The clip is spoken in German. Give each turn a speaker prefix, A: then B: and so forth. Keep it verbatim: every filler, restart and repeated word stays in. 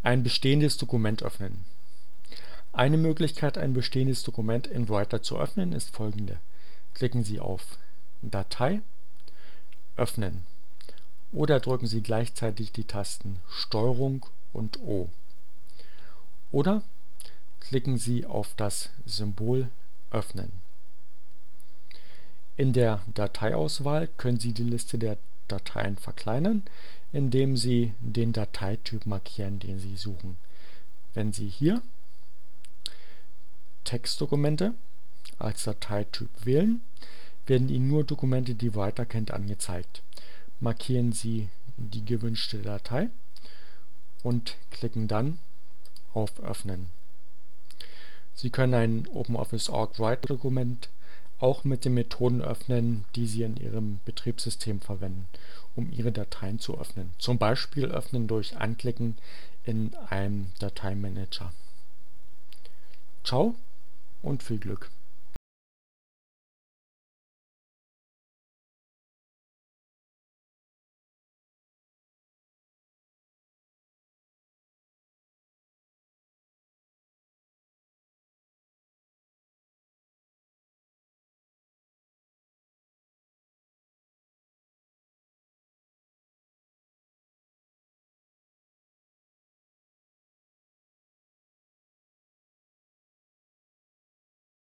A: Ein bestehendes Dokument öffnen. Eine Möglichkeit, ein bestehendes Dokument in Writer zu öffnen, ist folgende: Klicken Sie auf Datei, Öffnen oder drücken Sie gleichzeitig die Tasten Steuerung und O. Oder klicken Sie auf das Symbol Öffnen. In der Dateiauswahl können Sie die Liste der Dateien verkleinern, indem Sie den Dateityp markieren, den Sie suchen. Wenn Sie hier Textdokumente als Dateityp wählen, werden Ihnen nur Dokumente, die Writer kennt, angezeigt. Markieren Sie die gewünschte Datei und klicken dann auf Öffnen. Sie können ein OpenOffice Punkt org Writer-Dokument auch mit den Methoden öffnen, die Sie in Ihrem Betriebssystem verwenden, um Ihre Dateien zu öffnen. Zum Beispiel öffnen durch Anklicken in einem Dateimanager. Ciao und viel Glück!